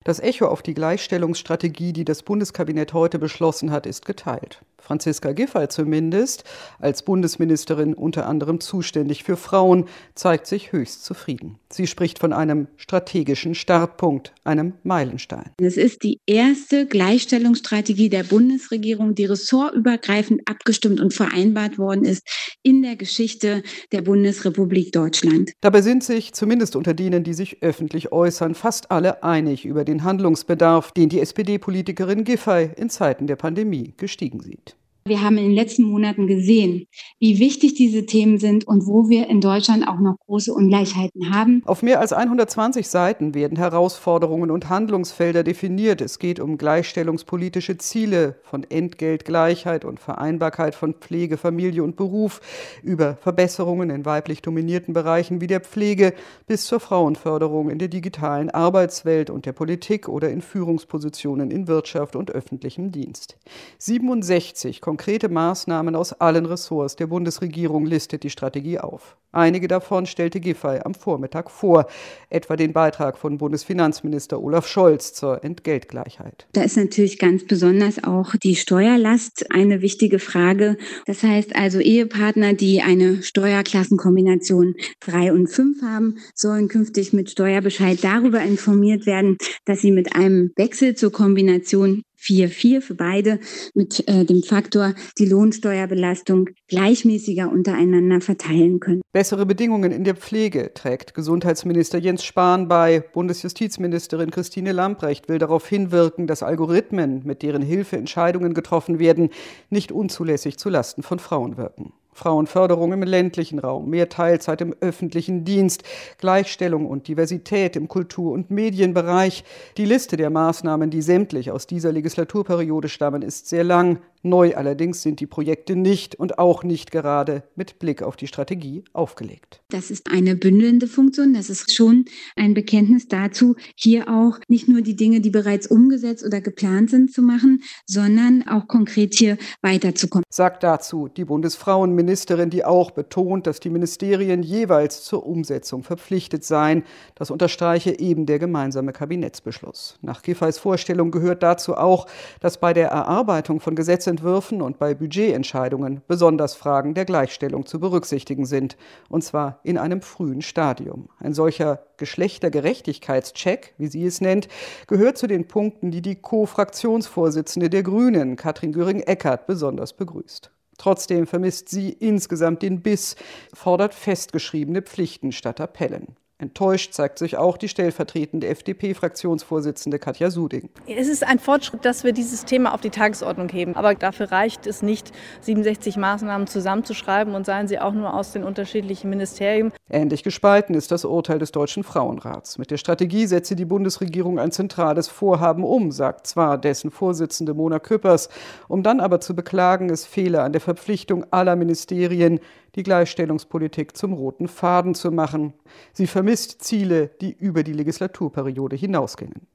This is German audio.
Das Echo auf die Gleichstellungsstrategie, die das Bundeskabinett heute beschlossen hat, ist geteilt. Franziska Giffey zumindest, als Bundesministerin unter anderem zuständig für Frauen, zeigt sich höchst zufrieden. Sie spricht von einem strategischen Startpunkt, einem Meilenstein. Es ist die erste Gleichstellungsstrategie der Bundesregierung, die ressortübergreifend abgestimmt und vereinbart worden ist in der Geschichte der Bundesrepublik Deutschland. Dabei sind sich, zumindest unter denen, die sich öffentlich äußern, fast alle einig über den Handlungsbedarf, den die SPD-Politikerin Giffey in Zeiten der Pandemie gestiegen sieht. Wir haben in den letzten Monaten gesehen, wie wichtig diese Themen sind und wo wir in Deutschland auch noch große Ungleichheiten haben. Auf mehr als 120 Seiten werden Herausforderungen und Handlungsfelder definiert. Es geht um gleichstellungspolitische Ziele von Entgeltgleichheit und Vereinbarkeit von Pflege, Familie und Beruf, über Verbesserungen in weiblich dominierten Bereichen wie der Pflege bis zur Frauenförderung in der digitalen Arbeitswelt und der Politik oder in Führungspositionen in Wirtschaft und öffentlichem Dienst. 67 konkrete Maßnahmen aus allen Ressorts der Bundesregierung listet die Strategie auf. Einige davon stellte Giffey am Vormittag vor, etwa den Beitrag von Bundesfinanzminister Olaf Scholz zur Entgeltgleichheit. Da ist natürlich ganz besonders auch die Steuerlast eine wichtige Frage. Das heißt also, Ehepartner, die eine Steuerklassenkombination 3 und 5 haben, sollen künftig mit Steuerbescheid darüber informiert werden, dass sie mit einem Wechsel zur Kombination 4,4 für beide mit dem Faktor die Lohnsteuerbelastung gleichmäßiger untereinander verteilen können. Bessere Bedingungen in der Pflege trägt Gesundheitsminister Jens Spahn bei. Bundesjustizministerin Christine Lambrecht will darauf hinwirken, dass Algorithmen, mit deren Hilfe Entscheidungen getroffen werden, nicht unzulässig zulasten von Frauen wirken. Frauenförderung im ländlichen Raum, mehr Teilzeit im öffentlichen Dienst, Gleichstellung und Diversität im Kultur- und Medienbereich. Die Liste der Maßnahmen, die sämtlich aus dieser Legislaturperiode stammen, ist sehr lang. Neu allerdings sind die Projekte nicht und auch nicht gerade mit Blick auf die Strategie aufgelegt. Das ist eine bündelnde Funktion. Das ist schon ein Bekenntnis dazu, hier auch nicht nur die Dinge, die bereits umgesetzt oder geplant sind, zu machen, sondern auch konkret hier weiterzukommen. Sagt dazu die Bundesfrauenministerin, die auch betont, dass die Ministerien jeweils zur Umsetzung verpflichtet seien. Das unterstreiche eben der gemeinsame Kabinettsbeschluss. Nach Giffeys Vorstellung gehört dazu auch, dass bei der Erarbeitung von Gesetzentwürfen und bei Budgetentscheidungen besonders Fragen der Gleichstellung zu berücksichtigen sind, und zwar in einem frühen Stadium. Ein solcher Geschlechtergerechtigkeitscheck, wie sie es nennt, gehört zu den Punkten, die die Co-Fraktionsvorsitzende der Grünen, Katrin Göring-Eckardt, besonders begrüßt. Trotzdem vermisst sie insgesamt den Biss, fordert festgeschriebene Pflichten statt Appellen. Enttäuscht zeigt sich auch die stellvertretende FDP-Fraktionsvorsitzende Katja Suding. Es ist ein Fortschritt, dass wir dieses Thema auf die Tagesordnung heben. Aber dafür reicht es nicht, 67 Maßnahmen zusammenzuschreiben und seien sie auch nur aus den unterschiedlichen Ministerien. Ähnlich gespalten ist das Urteil des Deutschen Frauenrats. Mit der Strategie setze die Bundesregierung ein zentrales Vorhaben um, sagt zwar dessen Vorsitzende Mona Küppers, um dann aber zu beklagen, es fehle an der Verpflichtung aller Ministerien, die Gleichstellungspolitik zum roten Faden zu machen. Sie vermisst Ziele, die über die Legislaturperiode hinausgingen.